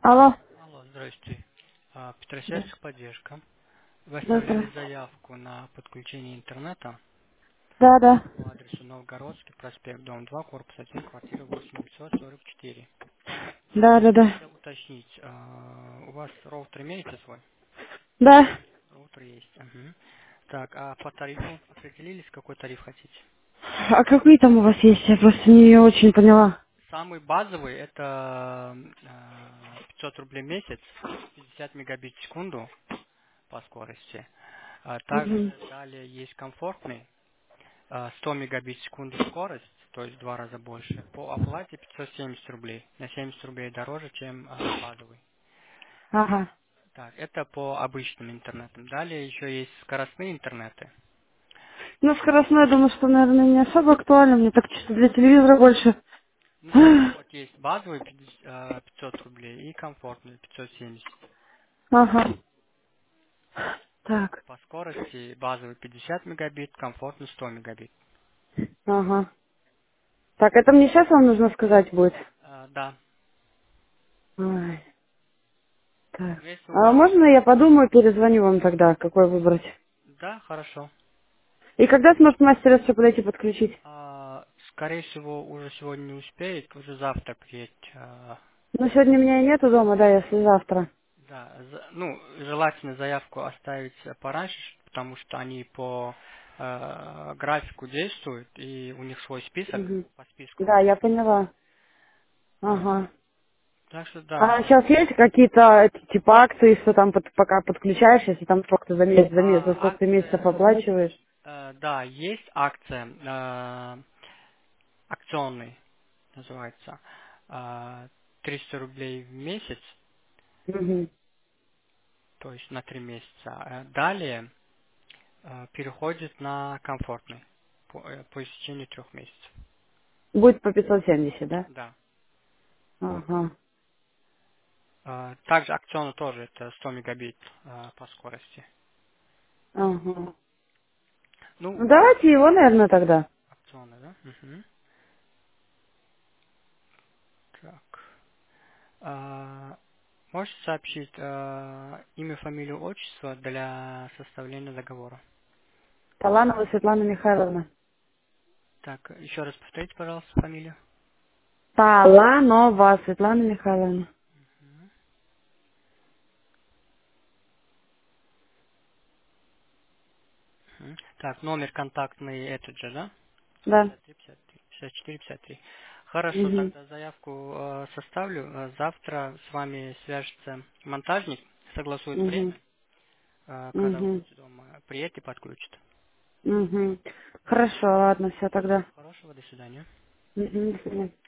Алло. Алло, здрасте. Да. Петросельск, поддержка. Вы оставляли Да. заявку на подключение интернета Да, да. по адресу Новгородский проспект, дом 2, корпус 1, квартира 8, лицо 44. Да, да, да. Хотел уточнить, у вас роутер имеется свой? Да. Роутер есть. Мгм. Так, а по тарифу определились, какой тариф хотите? А какие там у вас есть? Я просто не очень поняла. Самый базовый это 500 рублей в месяц, 50 мегабит в секунду по скорости. Угу. Также далее есть комфортный, 100 мегабит в секунду скорость, то есть в 2 раза больше. По оплате 570 рублей, на 70 рублей дороже, чем базовый. Ага. Так, это по обычным интернетам. Далее еще есть скоростные интернеты. Ну, скоростной, я думаю, что, наверное, не особо актуально. Мне так чисто для телевизора больше. Ну, вот есть базовый 500 рублей и комфортный 570. Ага. Так, Так. по скорости базовый 50 мегабит, комфортный 100 мегабит. Ага. Так, это мне сейчас вам нужно сказать будет? Да. Ой. Так. Если у А вас... можно я подумаю, перезвоню вам тогда, какой выбрать? Да, хорошо. И когда сможет мастер все подойти подключить? Скорее всего, уже сегодня не успеет, уже завтра приедет. Ну, сегодня меня нету дома, да, если завтра. Да, ну, желательно заявку оставить пораньше, потому что они по графику действуют, и у них свой список, Угу. по списку Да, я выдают. поняла. А, Ага. так что да. А сейчас есть какие-то типа акции, что там пока подключаешь, если там сколько за месяц, за сколько ты месяцев Акция, оплачиваешь? да, есть акция, акционный называется, 300 рублей в месяц, Угу. то есть на 3 месяца. Далее переходит на комфортный по истечении 3 месяцев. Будет по 570, да? Да. Ага. Также акционы тоже это 100 мегабит по скорости. Ага. Ну, Ну давайте его, наверное, тогда. акционы, да? Мгм. Так. Можете сообщить имя, фамилию, отчество для составления договора? Таланова Светлана Михайловна. Так, еще раз повторите, пожалуйста, фамилию. Таланова Светлана Михайловна. Мгм. Так, номер контактный этот же, да? Да. 53, 53, 54, 53. Хорошо, Угу. тогда заявку составлю. Завтра с вами свяжется монтажник, согласует Угу. время, когда вы Угу. будете дома. Приедет и подключит. Угу. Хорошо, ладно, все тогда. Всего хорошего, до свидания. Угу. До свидания.